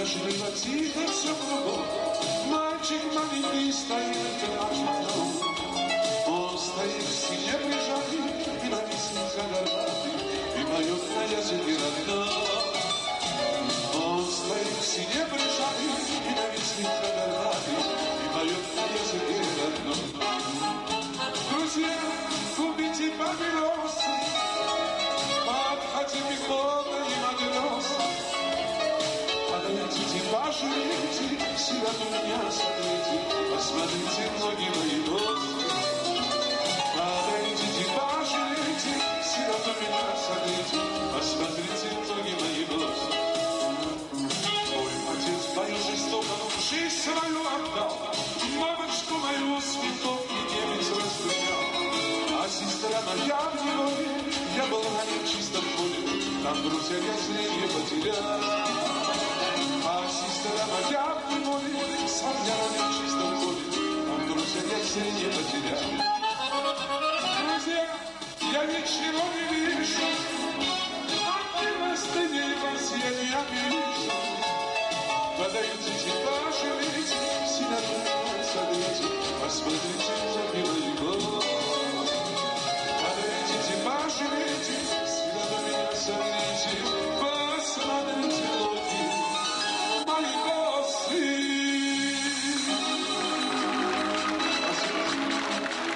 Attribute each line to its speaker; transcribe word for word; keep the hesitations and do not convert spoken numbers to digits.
Speaker 1: Даже было тихо все кругом, мальчик маленький стоит и плачет на углу. Он стоит в стене прижатый и нависнет загорбатый, и поет на языке родном. Он стоит в стене прижатый и нависнет загорбатый, и поет на языке родном. Друзья, купите папиросы, подходите холодно и матросом. Подойдите, пожалейте, сирот у меня согрейте, посмотрите ноги мои носы. Подойдите, пожалейте, сирот у меня согрейте, посмотрите ноги мои носы. Мой отец бою жестоко, жизнь свою отдал, мамочку мою с винтов и немец расстрелял. А сестра моя в неволе, я был ранен в чистом поле, там, друзья, я зрение потерял. А сестра моя в неволе, сам я ранен в чистом поле, там, друзья, я зрение потерял. Друзья, я ничего не